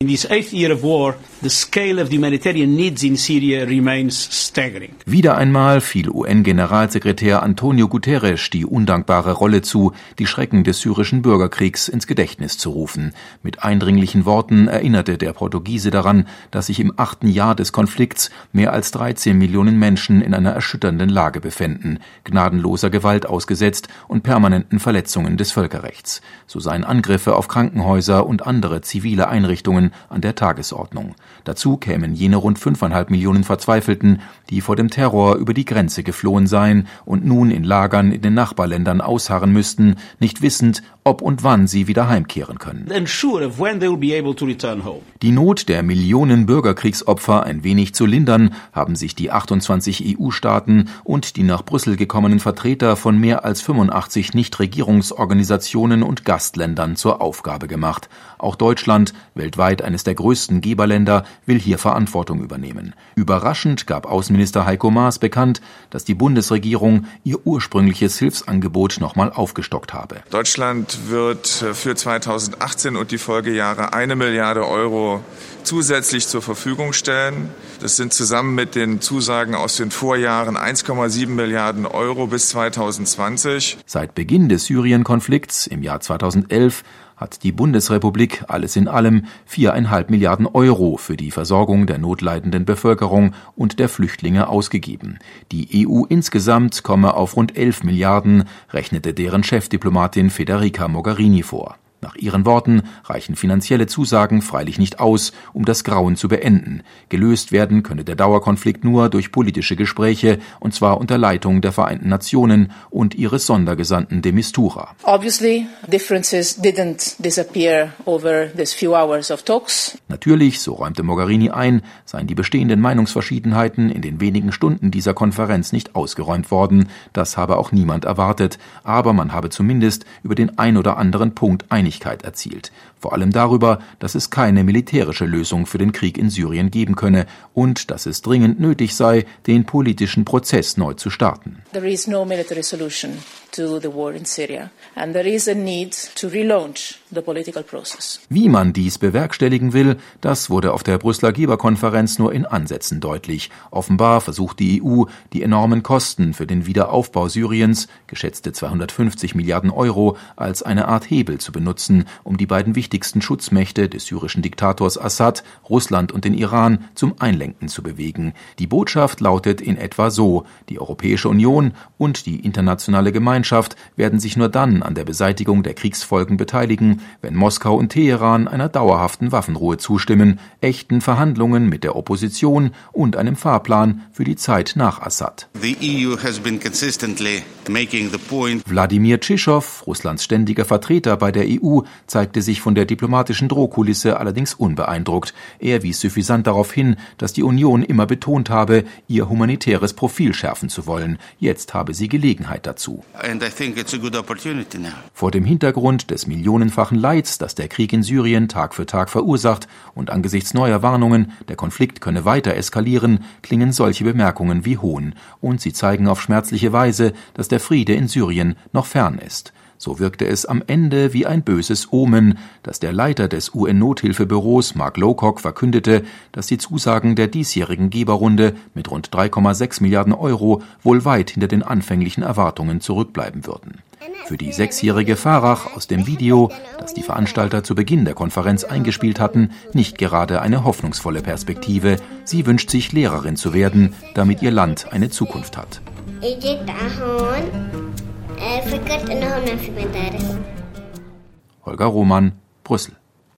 In this 8th year of war, the scale of the humanitarian needs in Syria remains staggering. Wieder einmal fiel UN-Generalsekretär Antonio Guterres die undankbare Rolle zu, die Schrecken des syrischen Bürgerkriegs ins Gedächtnis zu rufen. Mit eindringlichen Worten erinnerte der Portugiese daran, dass sich im 8. Jahr des Konflikts mehr als 13 Millionen Menschen in einer erschütternden Lage befänden, gnadenloser Gewalt ausgesetzt und permanenten Verletzungen des Völkerrechts. So seien Angriffe auf Krankenhäuser und andere zivile Einrichtungen an der Tagesordnung. Dazu kämen jene rund 5,5 Millionen Verzweifelten, die vor dem Terror über die Grenze geflohen seien und nun in Lagern in den Nachbarländern ausharren müssten, nicht wissend, ob und wann sie wieder heimkehren können. Die Not der Millionen Bürgerkriegsopfer ein wenig zu lindern, haben sich die 28 EU-Staaten und die nach Brüssel gekommenen Vertreter von mehr als 85 Nichtregierungsorganisationen und Gastländern zur Aufgabe gemacht. Auch Deutschland, weltweit eines der größten Geberländer, will hier Verantwortung übernehmen. Überraschend gab Außenminister Heiko Maas bekannt, dass die Bundesregierung ihr ursprüngliches Hilfsangebot nochmal aufgestockt habe. Deutschland wird für 2018 und die Folgejahre 1 Milliarde Euro zusätzlich zur Verfügung stellen. Das sind zusammen mit den Zusagen aus den Vorjahren 1,7 Milliarden Euro bis 2020. Seit Beginn des Syrien-Konflikts im Jahr 2011 hat die Bundesrepublik alles in allem 4,5 Milliarden Euro für die Versorgung der notleidenden Bevölkerung und der Flüchtlinge ausgegeben. Die EU insgesamt komme auf rund 11 Milliarden, rechnete deren Chefdiplomatin Federica Mogherini vor. Nach ihren Worten reichen finanzielle Zusagen freilich nicht aus, um das Grauen zu beenden. Gelöst werden könne der Dauerkonflikt nur durch politische Gespräche, und zwar unter Leitung der Vereinten Nationen und ihres Sondergesandten de Mistura. Obviously, differences didn't disappear over these few hours of talks. Natürlich, so räumte Mogherini ein, seien die bestehenden Meinungsverschiedenheiten in den wenigen Stunden dieser Konferenz nicht ausgeräumt worden. Das habe auch niemand erwartet, aber man habe zumindest über den ein oder anderen Punkt Einigkeit erzielt. Vor allem darüber, dass es keine militärische Lösung für den Krieg in Syrien geben könne und dass es dringend nötig sei, den politischen Prozess neu zu starten. There is no military solution to the war in Syria and there is a need to relaunch the political process. Wie man dies bewerkstelligen will, das wurde auf der Brüsseler Geberkonferenz nur in Ansätzen deutlich. Offenbar versucht die EU, die enormen Kosten für den Wiederaufbau Syriens, geschätzte 250 Milliarden Euro, als eine Art Hebel zu benutzen, um die beiden wichtigsten Schutzmächte des syrischen Diktators Assad, Russland und den Iran, zum Einlenken zu bewegen. Die Botschaft lautet in etwa so: Die Europäische Union und die internationale Gemeinschaft werden sich nur dann an der Beseitigung der Kriegsfolgen beteiligen, wenn Moskau und Teheran einer dauerhaften Waffenruhe zustimmen, echten Verhandlungen mit der Opposition und einem Fahrplan für die Zeit nach Assad. Wladimir Tschischow, Russlands ständiger Vertreter bei der EU, zeigte sich von der diplomatischen Drohkulisse allerdings unbeeindruckt. Er wies suffisant darauf hin, dass die Union immer betont habe, ihr humanitäres Profil schärfen zu wollen. Jetzt habe sie Gelegenheit dazu. Vor dem Hintergrund des millionenfachen Leids, das der Krieg in Syrien Tag für Tag verursacht, und angesichts neuer Warnungen, der Konflikt könne weiter eskalieren, klingen solche Bemerkungen wie Hohn. Und sie zeigen auf schmerzliche Weise, dass der Friede in Syrien noch fern ist. So wirkte es am Ende wie ein böses Omen, dass der Leiter des UN-Nothilfebüros, Mark Lowcock, verkündete, dass die Zusagen der diesjährigen Geberrunde mit rund 3,6 Milliarden Euro wohl weit hinter den anfänglichen Erwartungen zurückbleiben würden. Für die 6-jährige Farah aus dem Video, das die Veranstalter zu Beginn der Konferenz eingespielt hatten, nicht gerade eine hoffnungsvolle Perspektive. Sie wünscht sich, Lehrerin zu werden, damit ihr Land eine Zukunft hat. Holger Roman, Brüssel.